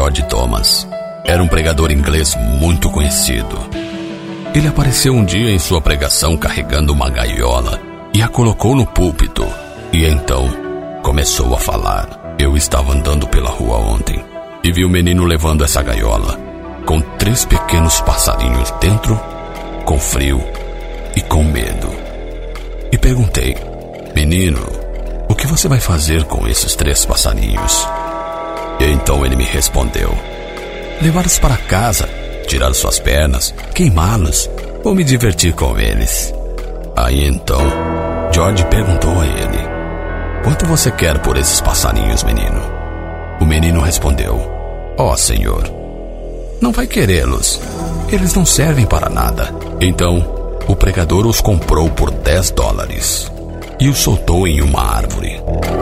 George Thomas. Era um pregador inglês muito conhecido. Ele apareceu um dia em sua pregação carregando uma gaiola e a colocou no púlpito. E então começou a falar. Eu estava andando pela rua ontem e vi um menino levando essa gaiola com 3 pequenos passarinhos dentro, com frio e com medo. E perguntei: menino, o que você vai fazer com esses 3 passarinhos? E então ele me respondeu: levá-los para casa, tirar suas pernas, queimá-los ou me divertir com eles. Aí então George perguntou a ele: quanto você quer por esses passarinhos, menino? O menino respondeu: ó, senhor, não vai querê-los, eles não servem para nada. Então o pregador os comprou por $10 e os soltou em uma árvore.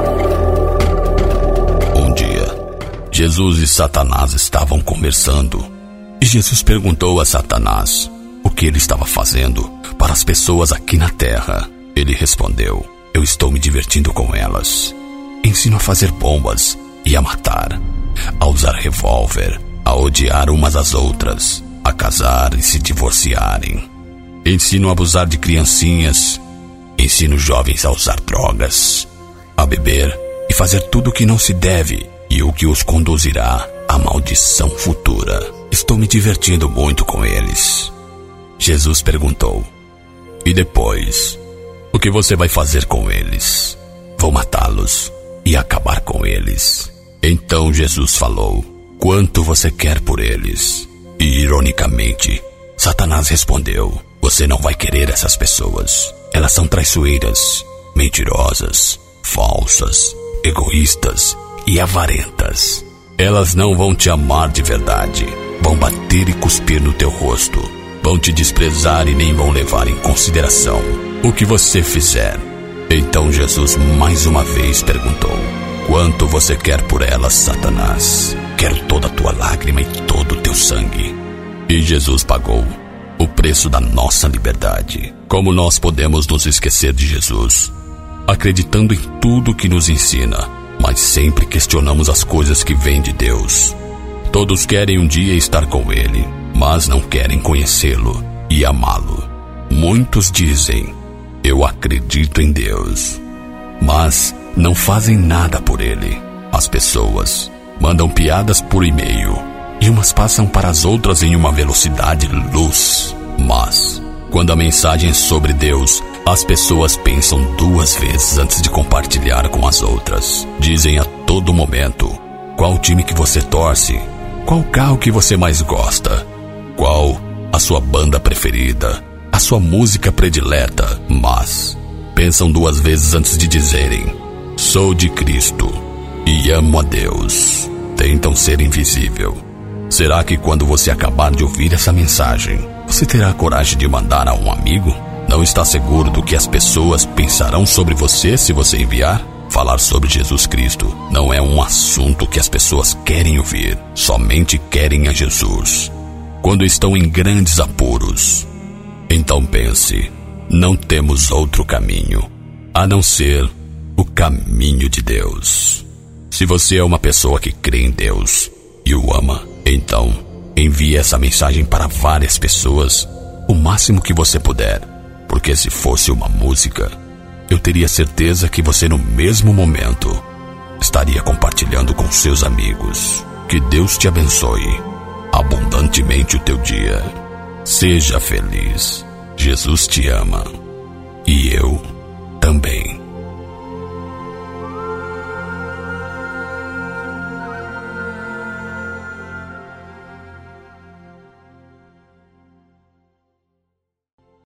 Um dia, Jesus e Satanás estavam conversando, e Jesus perguntou a Satanás o que ele estava fazendo para as pessoas aqui na terra. Ele respondeu: eu estou me divertindo com elas. Ensino a fazer bombas e a matar, a usar revólver, a odiar umas às outras, a casar e se divorciarem. Ensino a abusar de criancinhas. Ensino jovens a usar drogas, a beber e fazer tudo o que não se deve e o que os conduzirá à maldição futura. Estou me divertindo muito com eles. Jesus perguntou: e depois? O que você vai fazer com eles? Vou matá-los e acabar com eles. Então Jesus falou: quanto você quer por eles? E ironicamente, Satanás respondeu: você não vai querer essas pessoas. Elas são traiçoeiras, mentirosas, falsas, egoístas e avarentas. Elas não vão te amar de verdade. Vão bater e cuspir no teu rosto. Vão te desprezar e nem vão levar em consideração o que você fizer. Então Jesus mais uma vez perguntou: quanto você quer por elas, Satanás? Quero toda a tua lágrima e todo o teu sangue. E Jesus pagou o preço da nossa liberdade. Como nós podemos nos esquecer de Jesus, acreditando em tudo que nos ensina, mas sempre questionamos as coisas que vêm de Deus? Todos querem um dia estar com Ele, mas não querem conhecê-lo e amá-lo. Muitos dizem: eu acredito em Deus, mas não fazem nada por Ele. As pessoas mandam piadas por e-mail e umas passam para as outras em uma velocidade luz. Mas quando a mensagem é sobre Deus, as pessoas pensam 2 vezes antes de compartilhar com as outras. Dizem a todo momento qual time que você torce, qual carro que você mais gosta, qual a sua banda preferida, a sua música predileta. Mas pensam 2 vezes antes de dizerem: sou de Cristo e amo a Deus. Tentam ser invisível. Será que quando você acabar de ouvir essa mensagem, você terá a coragem de mandar a um amigo? Não está seguro do que as pessoas pensarão sobre você se você enviar? Falar sobre Jesus Cristo não é um assunto que as pessoas querem ouvir. Somente querem a Jesus quando estão em grandes apuros. Então pense: não temos outro caminho a não ser o caminho de Deus. Se você é uma pessoa que crê em Deus e o ama, então envie essa mensagem para várias pessoas o máximo que você puder, porque se fosse uma música, eu teria certeza que você no mesmo momento estaria compartilhando com seus amigos. Que Deus te abençoe abundantemente o teu dia. Seja feliz. Jesus te ama e eu